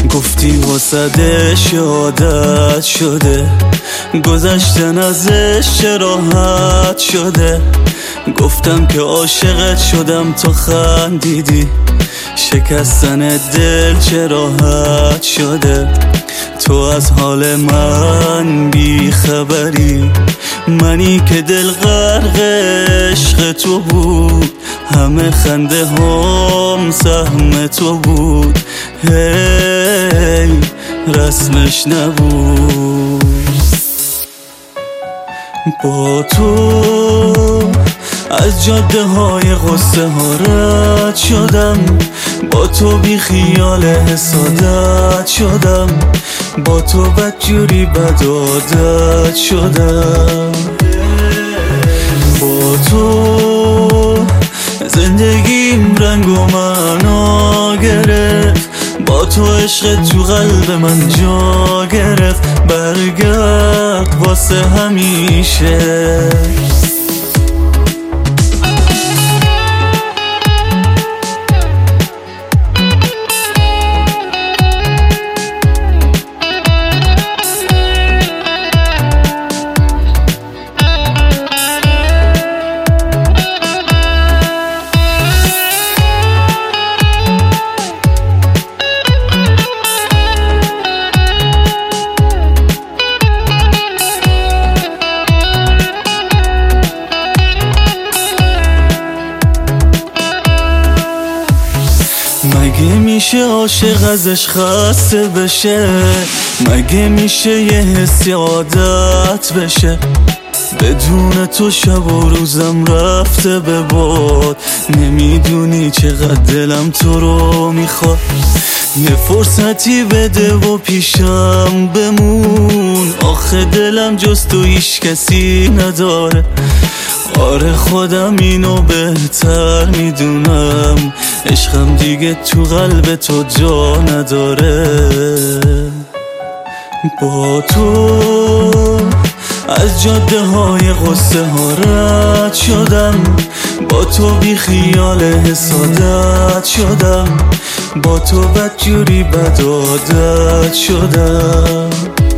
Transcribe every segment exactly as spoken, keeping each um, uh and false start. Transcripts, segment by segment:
گفتی واسدش عادت شده، گذشتن ازش چه راحت شده. گفتم که عاشقت شدم تو خندیدی، شکستن دل چه راحت شده. تو از حال من بی خبری، منی که دل غرق عشق تو بود، همه خنده هم سهم تو بود. هی رسمش نبود. با تو از جاده های غصه ها رد شدم، با تو بی خیال حسادت شدم، با تو بدجوری بد عادت شدم. با تو زندگیم رنگ و معنا گرفت، با تو عشق تو قلب من جا گرفت. برگرد واسه همیشه. مگه میشه عاشق ازش خسته بشه؟ مگه میشه یه حسی عادت بشه؟ بدون تو شب و روزم رفته به باد، نمیدونی چقدر دلم تو رو میخواد. یه فرصتی بده و پیشم بمون، آخه دلم جز تو هیچ کسی نداره. آره خودم اینو بهتر میدونم، عشقم دیگه تو قلب تو جا نداره. با تو از جاده های غصه ها رد شدم، با تو بی خیال حسادت شدم، با تو بدجوری بد عادت شدم.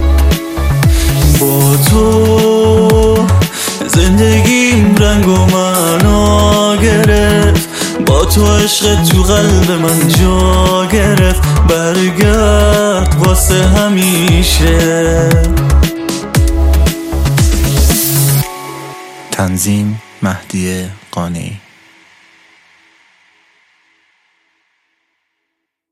با تو زندگیم رنگ و معنا گرفت، با تو عشق تو قلب من جا گرفت. برگرد واسه همیشه. تنظیم مهدی قانعی.